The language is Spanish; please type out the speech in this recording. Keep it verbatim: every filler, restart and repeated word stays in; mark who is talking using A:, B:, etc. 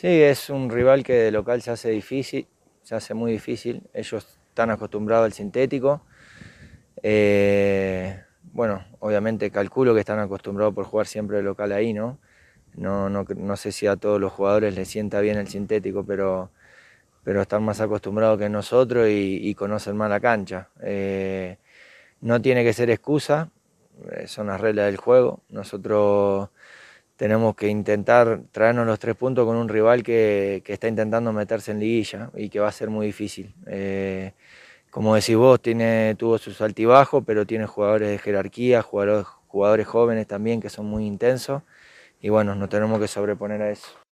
A: Sí, es un rival que de local se hace difícil, se hace muy difícil. Ellos están acostumbrados al sintético. Eh, bueno, obviamente calculo que están acostumbrados por jugar siempre de local ahí, ¿no? No, no, no sé si a todos los jugadores les sienta bien el sintético, pero, pero están más acostumbrados que nosotros y, y conocen más la cancha. Eh, no tiene que ser excusa, eh, son las reglas del juego. Nosotros tenemos que intentar traernos los tres puntos con un rival que, que está intentando meterse en liguilla y que va a ser muy difícil. Eh, como decís vos, tiene, tuvo sus altibajos, pero tiene jugadores de jerarquía, jugadores, jugadores jóvenes también que son muy intensos y bueno, nos tenemos que sobreponer a eso.